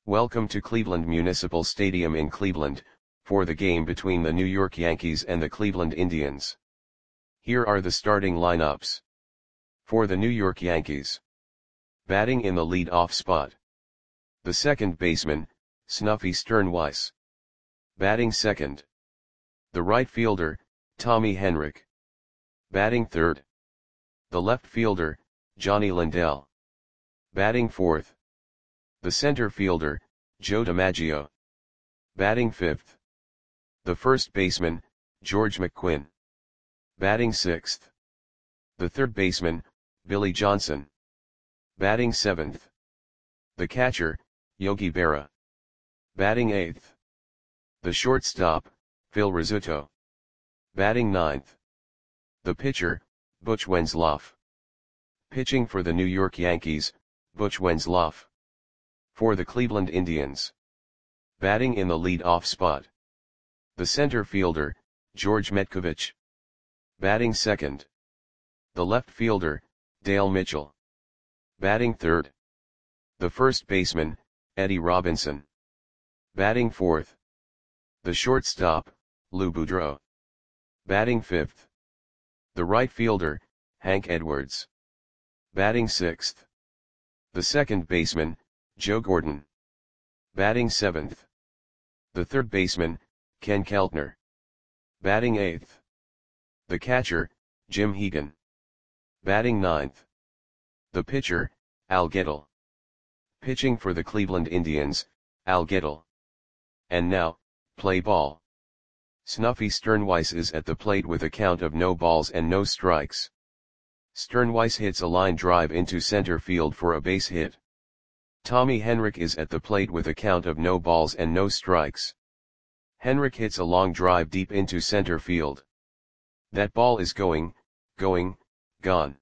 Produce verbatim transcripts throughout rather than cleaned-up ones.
Welcome to Cleveland Municipal Stadium in Cleveland, for the game between the New York Yankees and the Cleveland Indians. Here are the starting lineups. For the New York Yankees. Batting in the lead-off spot. The second baseman, Snuffy Sternweiss. Batting second. The right fielder, Tommy Henrich. Batting third. The left fielder, Johnny Lindell. Batting fourth. The center fielder, Joe DiMaggio. Batting fifth. The first baseman, George McQuinn. Batting sixth. The third baseman, Billy Johnson. Batting seventh. The catcher, Yogi Berra. Batting eighth. The shortstop, Phil Rizzuto. Batting ninth. The pitcher, Butch Wenzloff. Pitching for the New York Yankees, Butch Wenzloff. For the Cleveland Indians. Batting in the lead-off spot. The center fielder, George Metcovich. Batting second. The left fielder, Dale Mitchell. Batting third. The first baseman, Eddie Robinson. Batting fourth. The shortstop, Lou Boudreau. Batting fifth. The right fielder, Hank Edwards. Batting sixth. The second baseman, Joe Gordon. Batting seventh. The third baseman, Ken Keltner. Batting eighth. The catcher, Jim Hegan. Batting ninth. The pitcher, Al Gettle. Pitching for the Cleveland Indians, Al Gettle. And now, play ball. Snuffy Sternweiss is at the plate with a count of no balls and no strikes. Sternweiss hits a line drive into center field for a base hit. Tommy Henrich is at the plate with a count of no balls and no strikes. Henrich hits a long drive deep into center field. That ball is going, going, gone.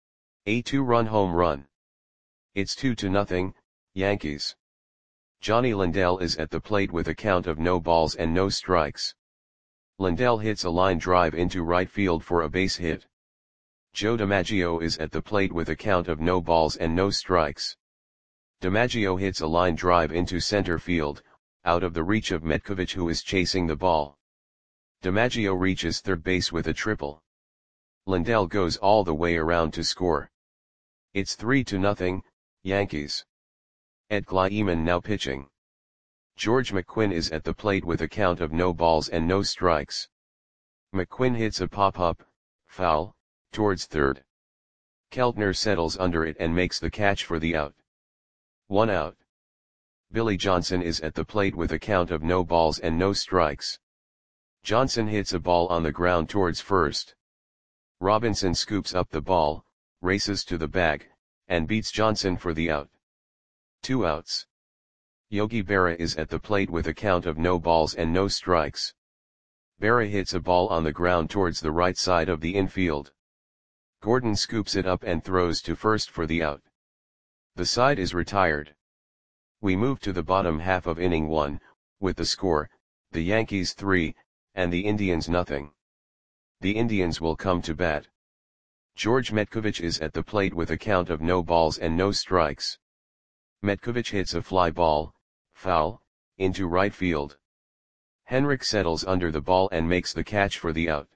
A two-run home run. It's two to nothing, Yankees. Johnny Lindell is at the plate with a count of no balls and no strikes. Lindell hits a line drive into right field for a base hit. Joe DiMaggio is at the plate with a count of no balls and no strikes. DiMaggio hits a line drive into center field, out of the reach of Metcovich, who is chasing the ball. DiMaggio reaches third base with a triple. Lindell goes all the way around to score. It's three to nothing, Yankees. Ed Kleiman now pitching. George McQuinn is at the plate with a count of no balls and no strikes. McQuinn hits a pop-up, foul, towards third. Keltner settles under it and makes the catch for the out. One out. Billy Johnson is at the plate with a count of no balls and no strikes. Johnson hits a ball on the ground towards first. Robinson scoops up the ball, races to the bag, and beats Johnson for the out. Two outs. Yogi Berra is at the plate with a count of no balls and no strikes. Berra hits a ball on the ground towards the right side of the infield. Gordon scoops it up and throws to first for the out. The side is retired. We move to the bottom half of inning one, with the score, the Yankees three, and the Indians nothing. The Indians will come to bat. George Metcovich is at the plate with a count of no balls and no strikes. Metcovich hits a fly ball, foul, into right field. Henrich settles under the ball and makes the catch for the out.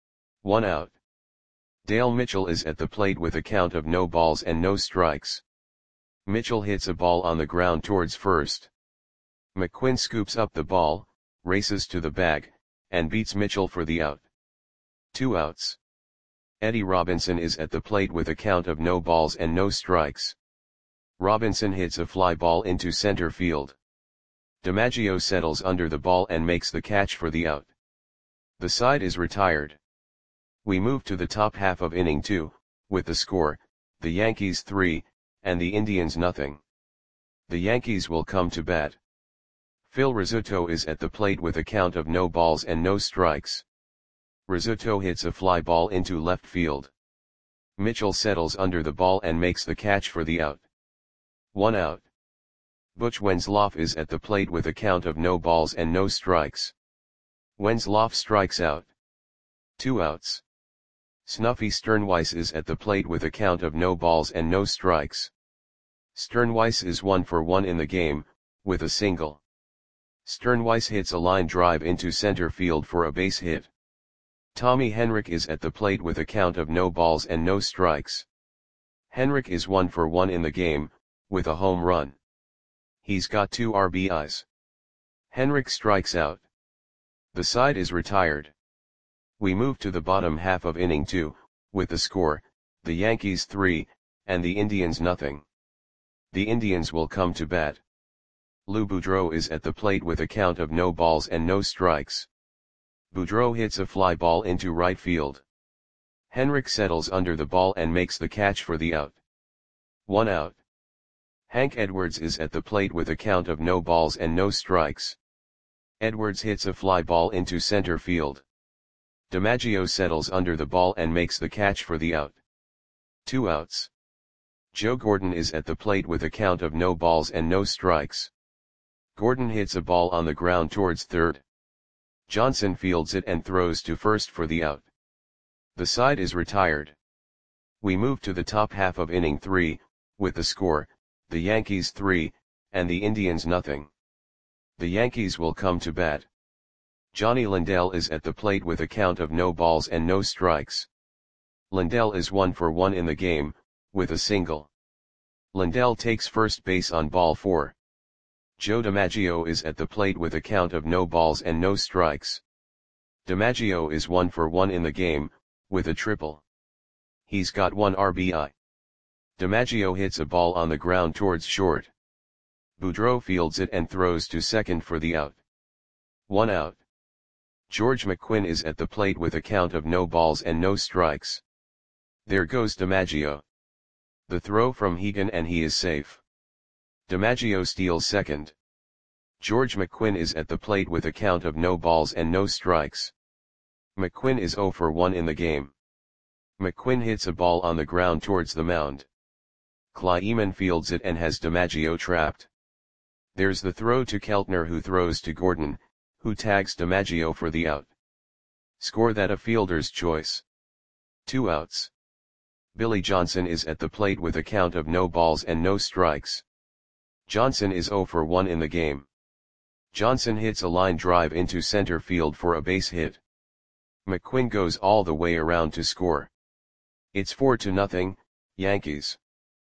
One out. Dale Mitchell is at the plate with a count of no balls and no strikes. Mitchell hits a ball on the ground towards first. McQuinn scoops up the ball, races to the bag, and beats Mitchell for the out. Two outs. Eddie Robinson is at the plate with a count of no balls and no strikes. Robinson hits a fly ball into center field. DiMaggio settles under the ball and makes the catch for the out. The side is retired. We move to the top half of inning two, with the score, the Yankees three, and the Indians nothing. The Yankees will come to bat. Phil Rizzuto is at the plate with a count of no balls and no strikes. Rizzuto hits a fly ball into left field. Mitchell settles under the ball and makes the catch for the out. One out. Butch Wenzloff is at the plate with a count of no balls and no strikes. Wenzloff strikes out. Two outs. Snuffy Sternweiss is at the plate with a count of no balls and no strikes. Sternweiss is one for one in the game, with a single. Sternweiss hits a line drive into center field for a base hit. Tommy Henrich is at the plate with a count of no balls and no strikes. Henrich is one for one in the game, with a home run. He's got two R B Is. Henrich strikes out. The side is retired. We move to the bottom half of inning two, with the score, the Yankees three, and the Indians nothing. The Indians will come to bat. Lou Boudreau is at the plate with a count of no balls and no strikes. Boudreau hits a fly ball into right field. Henrich settles under the ball and makes the catch for the out. One out. Hank Edwards is at the plate with a count of no balls and no strikes. Edwards hits a fly ball into center field. DiMaggio settles under the ball and makes the catch for the out. Two outs. Joe Gordon is at the plate with a count of no balls and no strikes. Gordon hits a ball on the ground towards third. Johnson fields it and throws to first for the out. The side is retired. We move to the top half of inning three, with the score, the Yankees three, and the Indians nothing. The Yankees will come to bat. Johnny Lindell is at the plate with a count of no balls and no strikes. Lindell is one for one in the game, with a single. Lindell takes first base on ball four. Joe DiMaggio is at the plate with a count of no balls and no strikes. DiMaggio is one for one in the game, with a triple. He's got one R B I. DiMaggio hits a ball on the ground towards short. Boudreau fields it and throws to second for the out. One out. George McQuinn is at the plate with a count of no balls and no strikes. There goes DiMaggio. The throw from Hegan and he is safe. DiMaggio steals second. George McQuinn is at the plate with a count of no balls and no strikes. McQuinn is zero for one in the game. McQuinn hits a ball on the ground towards the mound. Kleiman fields it and has DiMaggio trapped. There's the throw to Keltner, who throws to Gordon, who tags DiMaggio for the out. Score that a fielder's choice. Two outs. Billy Johnson is at the plate with a count of no balls and no strikes. Johnson is zero for one in the game. Johnson hits a line drive into center field for a base hit. McQuinn goes all the way around to score. It's four to nothing, Yankees.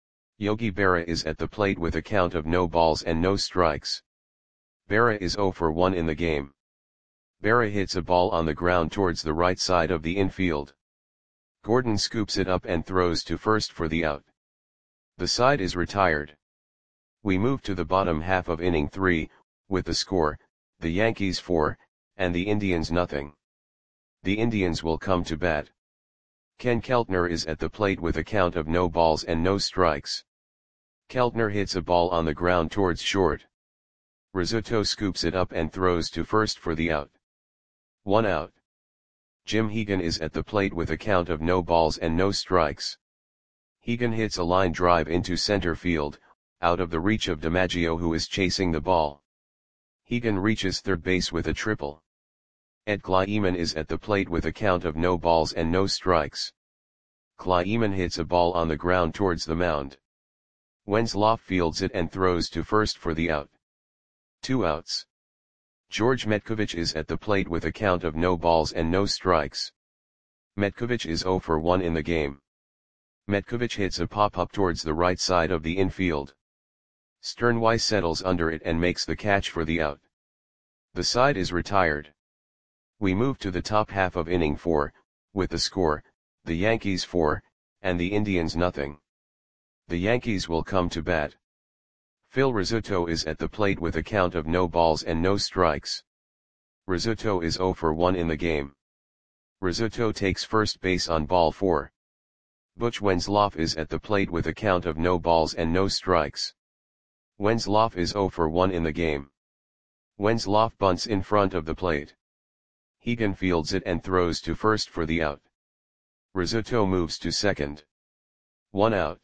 Yogi Berra is at the plate with a count of no balls and no strikes. Berra is zero for one in the game. Berra hits a ball on the ground towards the right side of the infield. Gordon scoops it up and throws to first for the out. The side is retired. We move to the bottom half of inning three, with the score, the Yankees four, and the Indians nothing. The Indians will come to bat. Ken Keltner is at the plate with a count of no balls and no strikes. Keltner hits a ball on the ground towards short. Rizzuto scoops it up and throws to first for the out. One out. Jim Hegan is at the plate with a count of no balls and no strikes. Hegan hits a line drive into center field, out of the reach of DiMaggio, who is chasing the ball. Hegan reaches third base with a triple. Ed Kleiman is at the plate with a count of no balls and no strikes. Kleiman hits a ball on the ground towards the mound. Wenzloff fields it and throws to first for the out. Two outs. George Metkovich is at the plate with a count of no balls and no strikes. Metkovich is zero for one in the game. Metkovich hits a pop-up towards the right side of the infield. Sternweiss settles under it and makes the catch for the out. The side is retired. We move to the top half of inning four, with the score, the Yankees four, and the Indians nothing. The Yankees will come to bat. Phil Rizzuto is at the plate with a count of no balls and no strikes. Rizzuto is zero for one in the game. Rizzuto takes first base on ball four. Butch Wenzloff is at the plate with a count of no balls and no strikes. Wenzloff is zero for one in the game. Wenzloff bunts in front of the plate. Hegan fields it and throws to first for the out. Rizzuto moves to second. One out.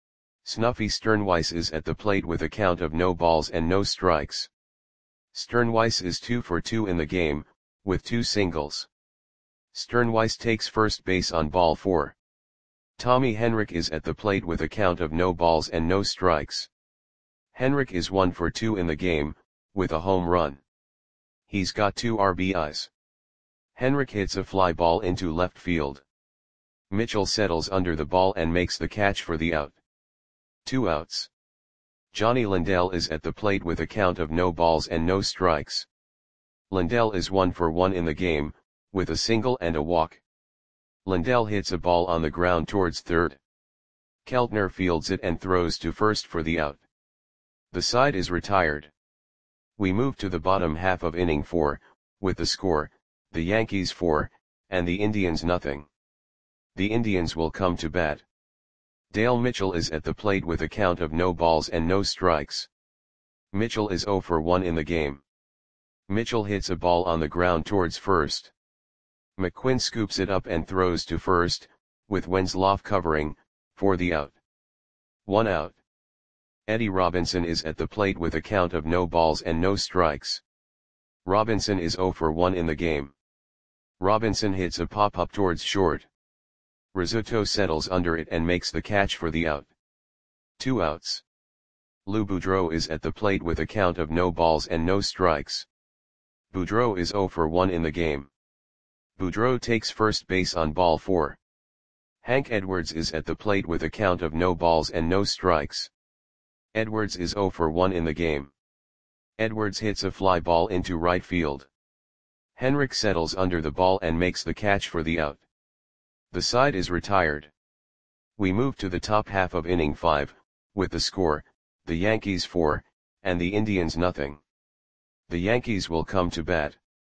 Snuffy Sternweiss is at the plate with a count of no balls and no strikes. Sternweiss is two for two in the game, with two singles. Sternweiss takes first base on ball four. Tommy Henrich is at the plate with a count of no balls and no strikes. Henrik is one for two in the game, with a home run. He's got two R B Is. Henrik hits a fly ball into left field. Mitchell settles under the ball and makes the catch for the out. Two outs. Johnny Lindell is at the plate with a count of no balls and no strikes. Lindell is one for one in the game, with a single and a walk. Lindell hits a ball on the ground towards third. Keltner fields it and throws to first for the out. The side is retired. We move to the bottom half of inning four, with the score, the Yankees four, and the Indians nothing. The Indians will come to bat. Dale Mitchell is at the plate with a count of no balls and no strikes. Mitchell is zero for one in the game. Mitchell hits a ball on the ground towards first. McQuinn scoops it up and throws to first, with Wenzloff covering, for the out. One out. Eddie Robinson is at the plate with a count of no balls and no strikes. Robinson is zero for one in the game. Robinson hits a pop-up towards short. Rizzuto settles under it and makes the catch for the out. Two outs. Lou Boudreau is at the plate with a count of no balls and no strikes. Boudreau is zero for one in the game. Boudreau takes first base on ball four. Hank Edwards is at the plate with a count of no balls and no strikes. Edwards is zero for one in the game. Edwards hits a fly ball into right field. Henrik settles under the ball and makes the catch for the out. The side is retired. We move to the top half of inning five, with the score, the Yankees four, and the Indians nothing. The Yankees will come to bat.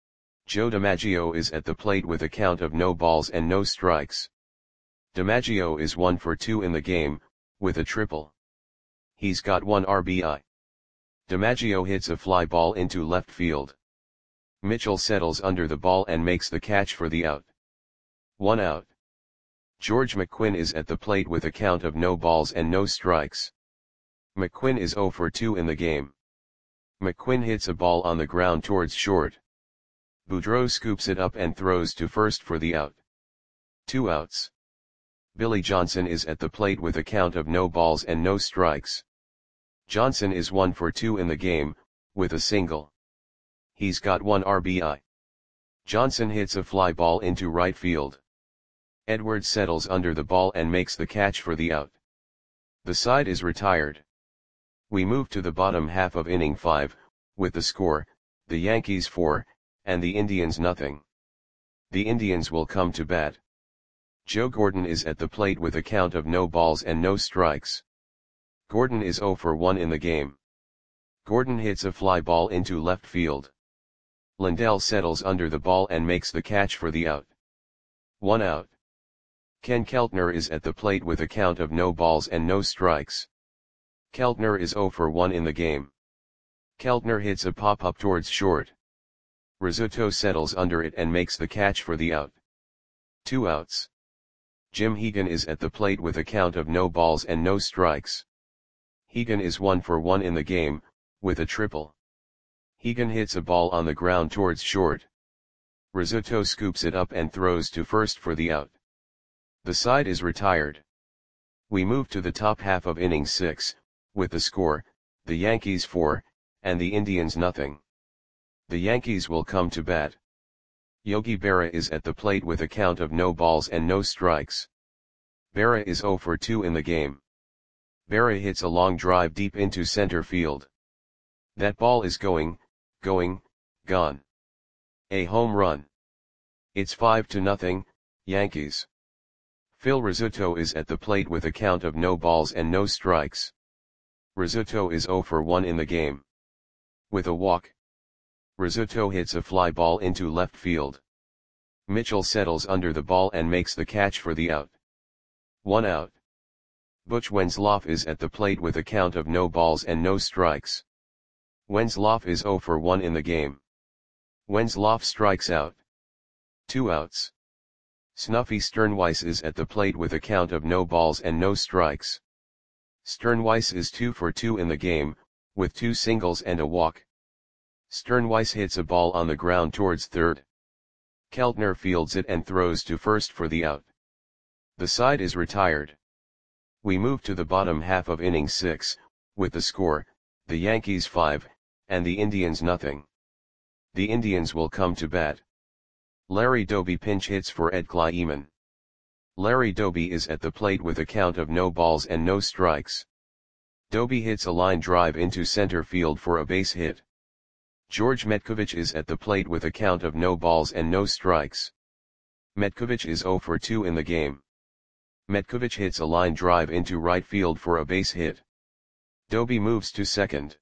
Joe DiMaggio is at the plate with a count of no balls and no strikes. DiMaggio is one for two in the game, with a triple. He's got one R B I. DiMaggio hits a fly ball into left field. Mitchell settles under the ball and makes the catch for the out. One out. George McQuinn is at the plate with a count of no balls and no strikes. McQuinn is zero for two in the game. McQuinn hits a ball on the ground towards short. Boudreau scoops it up and throws to first for the out. Two outs. Billy Johnson is at the plate with a count of no balls and no strikes. Johnson is one for two in the game, with a single. He's got one R B I. Johnson hits a fly ball into right field. Edwards settles under the ball and makes the catch for the out. The side is retired. We move to the bottom half of inning five, with the score, the Yankees four, and the Indians nothing. The Indians will come to bat. Joe Gordon is at the plate with a count of no balls and no strikes. Gordon is zero for one in the game. Gordon hits a fly ball into left field. Lindell settles under the ball and makes the catch for the out. One out. Ken Keltner is at the plate with a count of no balls and no strikes. Keltner is zero for one in the game. Keltner hits a pop-up towards short. Rizzuto settles under it and makes the catch for the out. Two outs. Jim Hegan is at the plate with a count of no balls and no strikes. Hegan is one for one in the game, with a triple. Hegan hits a ball on the ground towards short. Rizzuto scoops it up and throws to first for the out. The side is retired. We move to the top half of inning six, with the score, the Yankees four, and the Indians nothing. The Yankees will come to bat. Yogi Berra is at the plate with a count of no balls and no strikes. Berra is zero for two in the game. Berra hits a long drive deep into center field. That ball is going, going, gone. A home run. It's five to nothing, Yankees. Phil Rizzuto is at the plate with a count of no balls and no strikes. Rizzuto is zero for one in the game. With a walk. Rizzuto hits a fly ball into left field. Mitchell settles under the ball and makes the catch for the out. One out. Butch Wenzloff is at the plate with a count of no balls and no strikes. Wenzloff is zero for one in the game. Wenzloff strikes out. Two outs. Snuffy Sternweiss is at the plate with a count of no balls and no strikes. Sternweiss is two for two in the game, with two singles and a walk. Sternweiss hits a ball on the ground towards third. Keltner fields it and throws to first for the out. The side is retired. We move to the bottom half of inning six, with the score, the Yankees five, and the Indians nothing. The Indians will come to bat. Larry Doby pinch hits for Ed Kleiman. Larry Doby is at the plate with a count of no balls and no strikes. Doby hits a line drive into center field for a base hit. George Metcovich is at the plate with a count of no balls and no strikes. Metcovich is zero for two in the game. Metcovich hits a line drive into right field for a base hit. Doby moves to second.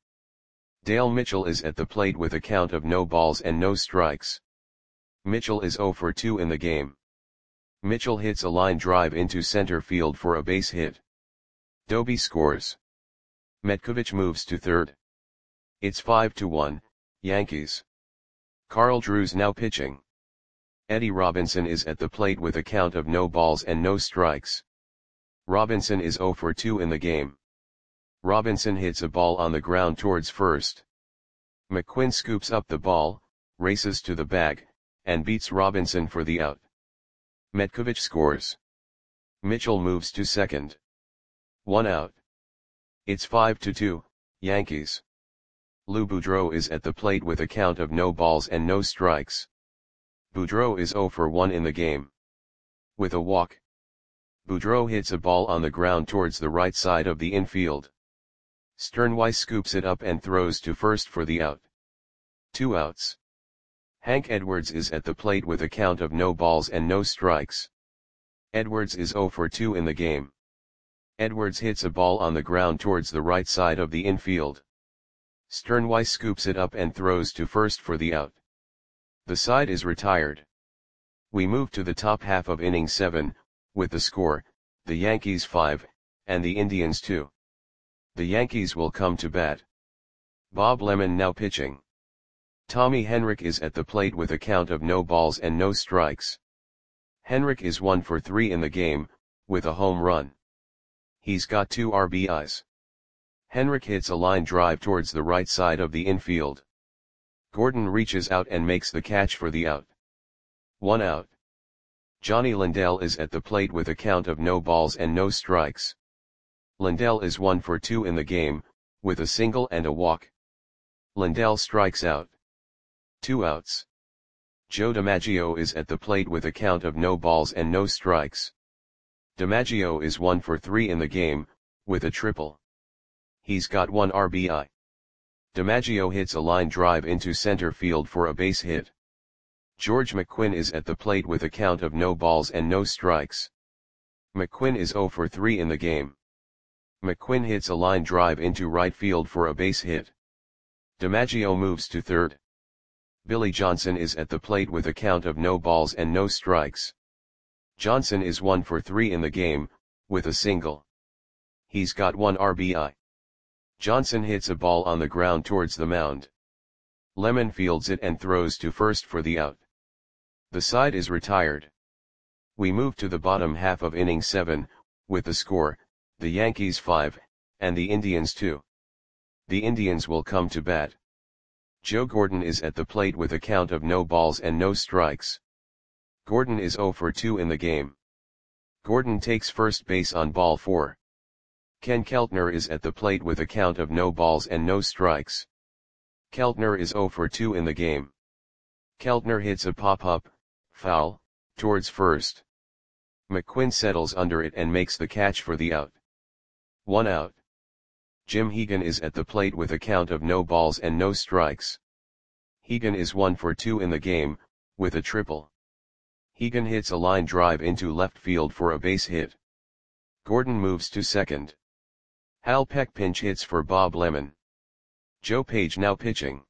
Dale Mitchell is at the plate with a count of no balls and no strikes. Mitchell is zero for two in the game. Mitchell hits a line drive into center field for a base hit. Doby scores. Metcovich moves to third. It's five to one, Yankees. Carl Drews now pitching. Eddie Robinson is at the plate with a count of no balls and no strikes. Robinson is zero for two in the game. Robinson hits a ball on the ground towards first. McQuinn scoops up the ball, races to the bag, and beats Robinson for the out. Metcovich scores. Mitchell moves to second. One out. It's five to two, Yankees. Lou Boudreau is at the plate with a count of no balls and no strikes. Boudreau is zero for one in the game. With a walk. Boudreau hits a ball on the ground towards the right side of the infield. Sternweiss scoops it up and throws to first for the out. Two outs. Hank Edwards is at the plate with a count of no balls and no strikes. Edwards is zero for two in the game. Edwards hits a ball on the ground towards the right side of the infield. Sternweiss scoops it up and throws to first for the out. The side is retired. We move to the top half of inning seven, with the score, the Yankees five, and the Indians two. The Yankees will come to bat. Bob Lemon now pitching. Tommy Henrich is at the plate with a count of no balls and no strikes. Henrich is one for three in the game, with a home run. He's got two R B Is. Henrich hits a line drive towards the right side of the infield. Gordon reaches out and makes the catch for the out. One out. Johnny Lindell is at the plate with a count of no balls and no strikes. Lindell is one for two in the game, with a single and a walk. Lindell strikes out. Two outs. Joe DiMaggio is at the plate with a count of no balls and no strikes. DiMaggio is one for three in the game, with a triple. He's got one R B I. DiMaggio hits a line drive into center field for a base hit. George McQuinn is at the plate with a count of no balls and no strikes. McQuinn is zero for three in the game. McQuinn hits a line drive into right field for a base hit. DiMaggio moves to third. Billy Johnson is at the plate with a count of no balls and no strikes. Johnson is one for three in the game, with a single. He's got one R B I. Johnson hits a ball on the ground towards the mound. Lemon fields it and throws to first for the out. The side is retired. We move to the bottom half of inning seven, with the score, the Yankees five, and the Indians two. The Indians will come to bat. Joe Gordon is at the plate with a count of no balls and no strikes. Gordon is zero for two in the game. Gordon takes first base on ball four. Ken Keltner is at the plate with a count of no balls and no strikes. Keltner is zero for two in the game. Keltner hits a pop-up, foul, towards first. McQuinn settles under it and makes the catch for the out. One out. Jim Hegan is at the plate with a count of no balls and no strikes. Hegan is one for two in the game, with a triple. Hegan hits a line drive into left field for a base hit. Gordon moves to second. Hal Peck pinch hits for Bob Lemon. Joe Page now pitching.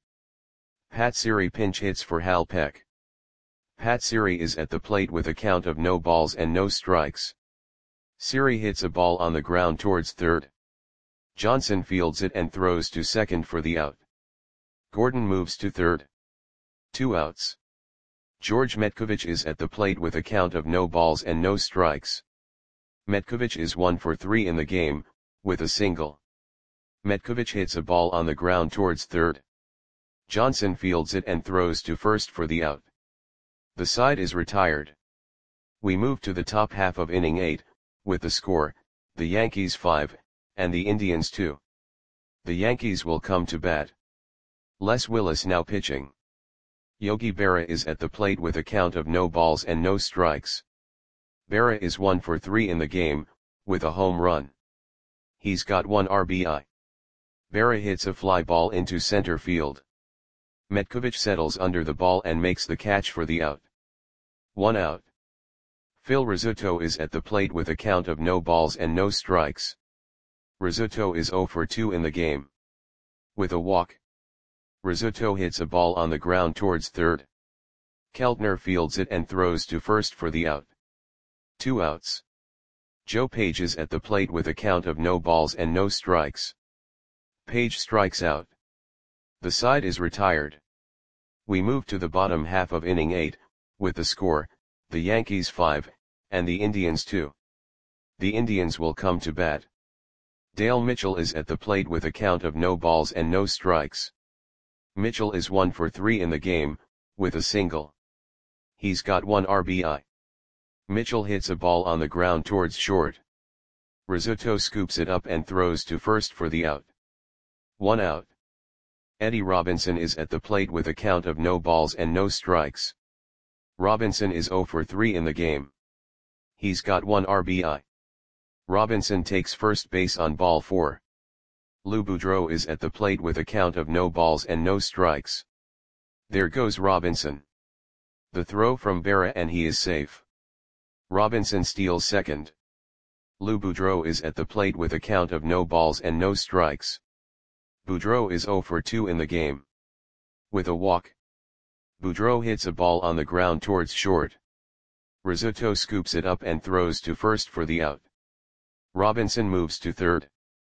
Pat Siri pinch hits for Hal Peck. Pat Siri is at the plate with a count of no balls and no strikes. Siri hits a ball on the ground towards third. Johnson fields it and throws to second for the out. Gordon moves to third. Two outs. George Metcovich is at the plate with a count of no balls and no strikes. Metcovich is one for three in the game, with a single. Metcovich hits a ball on the ground towards third. Johnson fields it and throws to first for the out. The side is retired. We move to the top half of inning eight, with the score, the Yankees five, and the Indians two. The Yankees will come to bat. Les Willis now pitching. Yogi Berra is at the plate with a count of no balls and no strikes. Berra is one for three in the game, with a home run. He's got one R B I. Berra hits a fly ball into center field. Metkovic settles under the ball and makes the catch for the out. One out. Phil Rizzuto is at the plate with a count of no balls and no strikes. Rizzuto is zero for two in the game. With a walk. Rizzuto hits a ball on the ground towards third. Keltner fields it and throws to first for the out. Two outs. Joe Page is at the plate with a count of no balls and no strikes. Page strikes out. The side is retired. We move to the bottom half of inning eight, with the score, the Yankees five, and the Indians two. The Indians will come to bat. Dale Mitchell is at the plate with a count of no balls and no strikes. Mitchell is one for three in the game, with a single. He's got one R B I. Mitchell hits a ball on the ground towards short. Rizzuto scoops it up and throws to first for the out. One out. Eddie Robinson is at the plate with a count of no balls and no strikes. Robinson is zero for three in the game. He's got one R B I. Robinson takes first base on ball four. Lou Boudreau is at the plate with a count of no balls and no strikes. There goes Robinson. The throw from Berra and he is safe. Robinson steals second. Lou Boudreau is at the plate with a count of no balls and no strikes. Boudreau is zero for two in the game. With a walk. Boudreau hits a ball on the ground towards short. Rizzuto scoops it up and throws to first for the out. Robinson moves to third.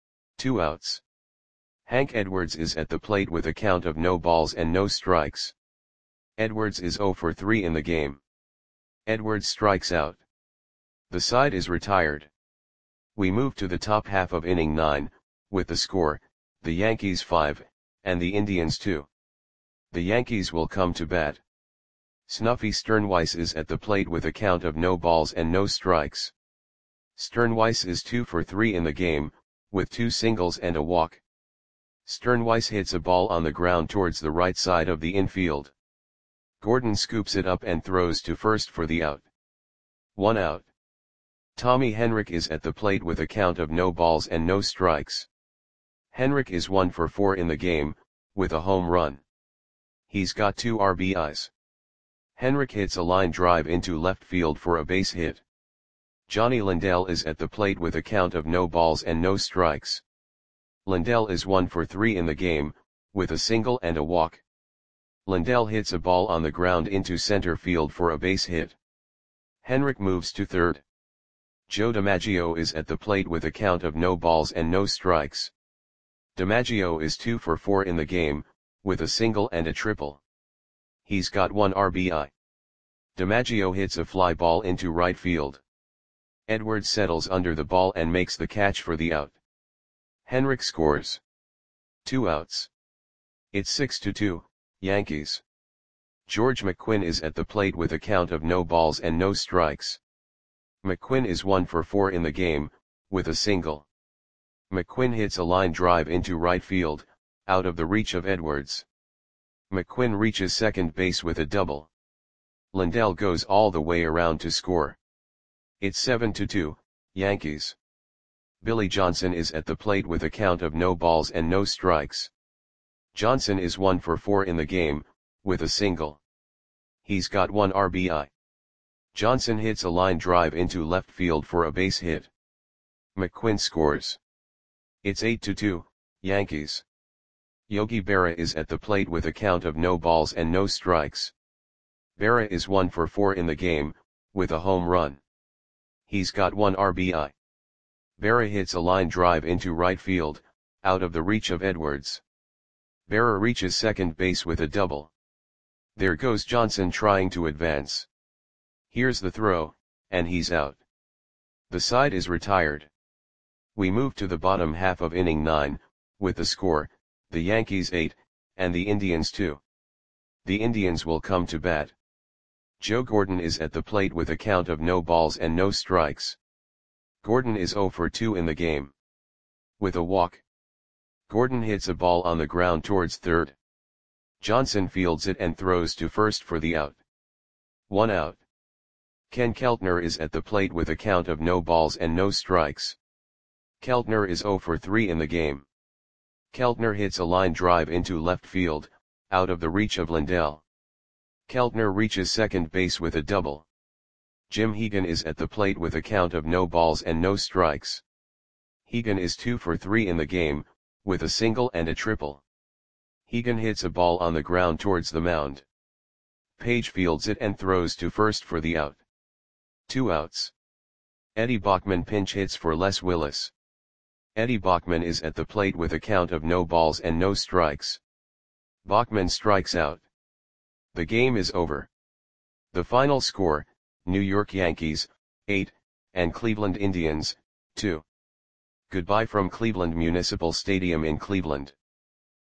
Two outs. Hank Edwards is at the plate with a count of no balls and no strikes. Edwards is zero for three in the game. Edwards strikes out. The side is retired. We move to the top half of inning nine, with the score, the Yankees five, and the Indians two. The Yankees will come to bat. Snuffy Sternweiss is at the plate with a count of no balls and no strikes. Sternweiss is two for three in the game, with two singles and a walk. Sternweiss hits a ball on the ground towards the right side of the infield. Gordon scoops it up and throws to first for the out. One out. Tommy Henrich is at the plate with a count of no balls and no strikes. Henrich is one for four in the game, with a home run. He's got two R B Is. Henrich hits a line drive into left field for a base hit. Johnny Lindell is at the plate with a count of no balls and no strikes. Lindell is one for three in the game, with a single and a walk. Lindell hits a ball on the ground into center field for a base hit. Henrich moves to third. Joe DiMaggio is at the plate with a count of no balls and no strikes. DiMaggio is two for four in the game, with a single and a triple. He's got one R B I. DiMaggio hits a fly ball into right field. Edwards settles under the ball and makes the catch for the out. Henrich scores. Two outs. It's six to two, Yankees. George McQuinn is at the plate with a count of no balls and no strikes. McQuinn is one for four in the game, with a single. McQuinn hits a line drive into right field, out of the reach of Edwards. McQuinn reaches second base with a double. Lindell goes all the way around to score. It's seven to two, Yankees. Billy Johnson is at the plate with a count of no balls and no strikes. Johnson is one for four in the game, with a single. He's got one R B I. Johnson hits a line drive into left field for a base hit. McQuinn scores. It's eight to two, Yankees. Yogi Berra is at the plate with a count of no balls and no strikes. Berra is one for four in the game, with a home run. He's got one R B I. Berra hits a line drive into right field, out of the reach of Edwards. Berra reaches second base with a double. There goes Johnson trying to advance. Here's the throw, and he's out. The side is retired. We move to the bottom half of inning nine, with the score, the Yankees eight, and the Indians two. The Indians will come to bat. Joe Gordon is at the plate with a count of no balls and no strikes. Gordon is zero for two in the game. With a walk. Gordon hits a ball on the ground towards third. Johnson fields it and throws to first for the out. One out. Ken Keltner is at the plate with a count of no balls and no strikes. Keltner is zero for three in the game. Keltner hits a line drive into left field, out of the reach of Lindell. Keltner reaches second base with a double. Jim Hegan is at the plate with a count of no balls and no strikes. Hegan is two for three in the game, with a single and a triple. Hegan hits a ball on the ground towards the mound. Page fields it and throws to first for the out. Two outs. Eddie Bachman pinch hits for Les Willis. Eddie Bachman is at the plate with a count of no balls and no strikes. Bachman strikes out. The game is over. The final score, New York Yankees, eight, and Cleveland Indians, two. Goodbye from Cleveland Municipal Stadium in Cleveland.